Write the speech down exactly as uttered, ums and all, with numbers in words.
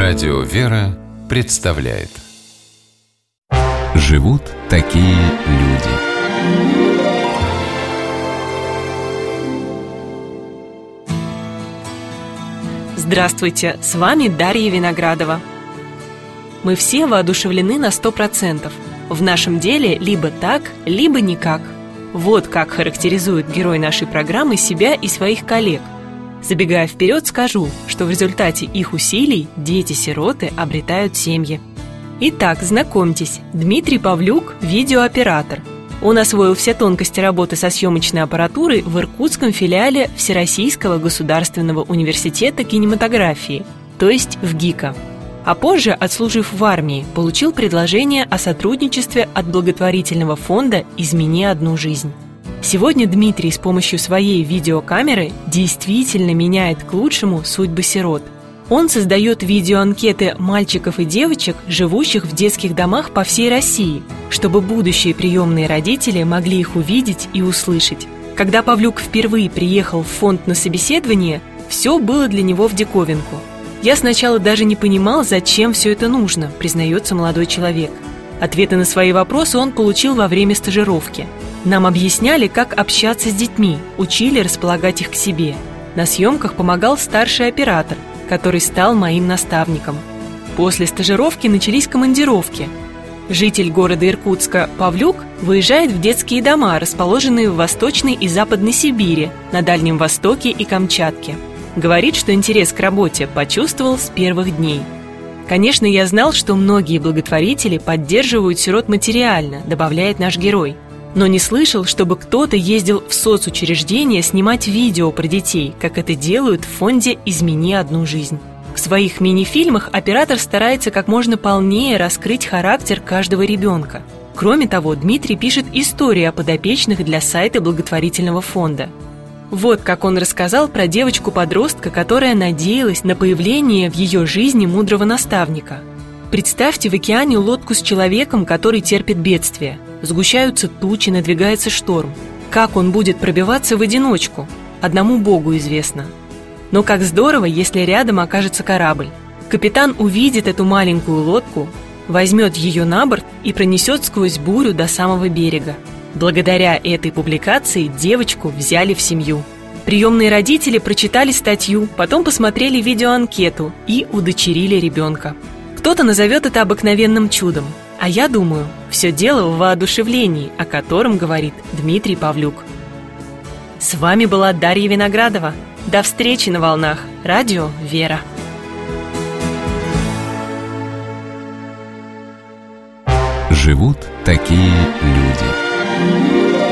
Радио «Вера» представляет. Живут такие люди. Здравствуйте, с вами Дарья Виноградова. Мы все воодушевлены на сто процентов. В нашем деле либо так, либо никак. Вот как характеризует герой нашей программы себя и своих коллег. Забегая вперед, скажу, что в результате их усилий дети-сироты обретают семьи. Итак, знакомьтесь, Дмитрий Павлюк – видеооператор. Он освоил все тонкости работы со съемочной аппаратурой в иркутском филиале Всероссийского государственного университета кинематографии, то есть в ГИКа. А позже, отслужив в армии, получил предложение о сотрудничестве от благотворительного фонда «Измени одну жизнь». Сегодня Дмитрий с помощью своей видеокамеры действительно меняет к лучшему судьбы сирот. Он создает видеоанкеты мальчиков и девочек, живущих в детских домах по всей России, чтобы будущие приемные родители могли их увидеть и услышать. Когда Павлюк впервые приехал в фонд на собеседование, все было для него в диковинку. «Я сначала даже не понимал, зачем все это нужно», признается молодой человек. Ответы на свои вопросы он получил во время стажировки. Нам объясняли, как общаться с детьми, учили располагать их к себе. На съемках помогал старший оператор, который стал моим наставником. После стажировки начались командировки. Житель города Иркутска Павлюк выезжает в детские дома, расположенные в Восточной и Западной Сибири, на Дальнем Востоке и Камчатке. Говорит, что интерес к работе почувствовал с первых дней. Конечно, я знал, что многие благотворители поддерживают сирот материально, добавляет наш герой. Но не слышал, чтобы кто-то ездил в соцучреждения снимать видео про детей, как это делают в фонде «Измени одну жизнь». В своих мини-фильмах оператор старается как можно полнее раскрыть характер каждого ребенка. Кроме того, Дмитрий пишет истории о подопечных для сайта благотворительного фонда. Вот как он рассказал про девочку-подростка, которая надеялась на появление в ее жизни мудрого наставника. Представьте в океане лодку с человеком, который терпит бедствие. Сгущаются тучи, надвигается шторм. Как он будет пробиваться в одиночку? Одному Богу известно. Но как здорово, если рядом окажется корабль. Капитан увидит эту маленькую лодку, возьмет ее на борт и пронесет сквозь бурю до самого берега. Благодаря этой публикации девочку взяли в семью. Приемные родители прочитали статью, потом посмотрели видеоанкету и удочерили ребенка. Кто-то назовет это обыкновенным чудом, а я думаю, все дело в воодушевлении, о котором говорит Дмитрий Павлюк. С вами была Дарья Виноградова. До встречи на волнах Радио «Вера». Живут такие люди.